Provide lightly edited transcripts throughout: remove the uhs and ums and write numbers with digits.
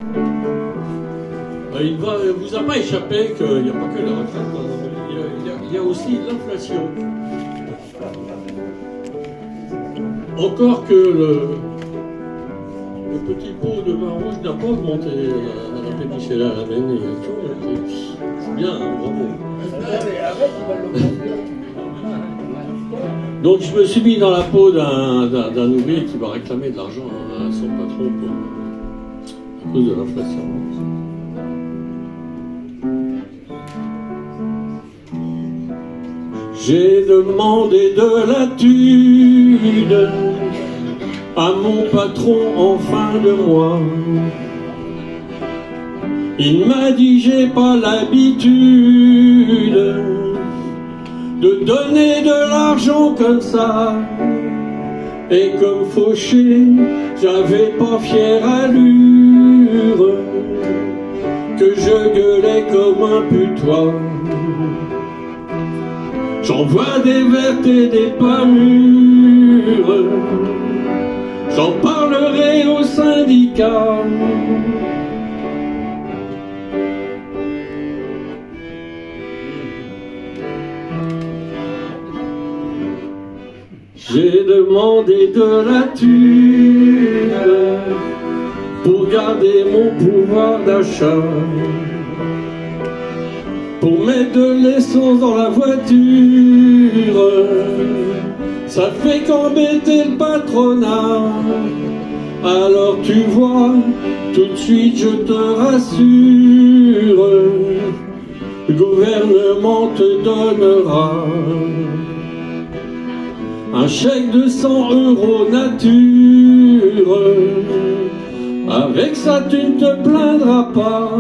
Il ne vous a pas échappé qu'il n'y a pas que la retraite, il y a aussi l'inflation. Encore que le petit pot de vin rouge n'a pas augmenté à la pénichelle à la veine. C'est bien, hein, bravo. Donc je me suis mis dans la peau d'un ouvrier qui va réclamer de l'argent à son patron à cause de l'inflation. J'ai demandé de la thune à mon patron en fin de mois. Il m'a dit j'ai pas l'habitude de donner de l'argent comme ça. Et comme fauché, j'avais pas fière allure, que je gueulais comme un putois. J'en vois des vertes et des pas mûres, j'en parlerai au syndicat. J'ai demandé de la thune pour garder mon pouvoir d'achat, pour mettre de l'essence dans la voiture. Ça fait qu'embêter le patronat. Alors tu vois, tout de suite je te rassure, le gouvernement te donnera un chèque de 100 € nature. Avec ça tu ne te plaindras pas.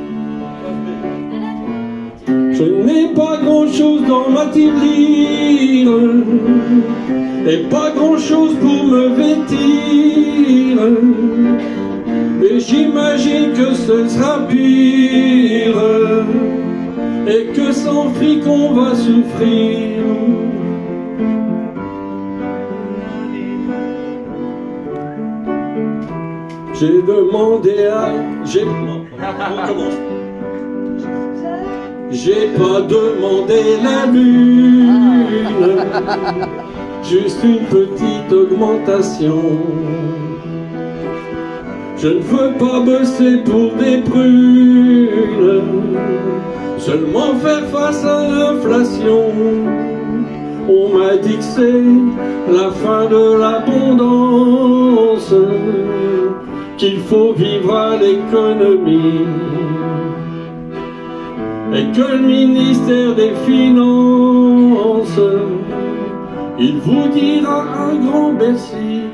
Je n'ai pas grand-chose dans ma tirelire et pas grand-chose pour me vêtir. Et j'imagine que ce sera pire et que sans fric on va souffrir. J'ai demandé à... On commence. J'ai pas demandé la lune, juste une petite augmentation. Je ne veux pas bosser pour des prunes, seulement faire face à l'inflation. On m'a dit que c'est la fin de l'abondance, qu'il faut vivre à l'économie, et que le ministère des Finances, il vous dira un grand merci.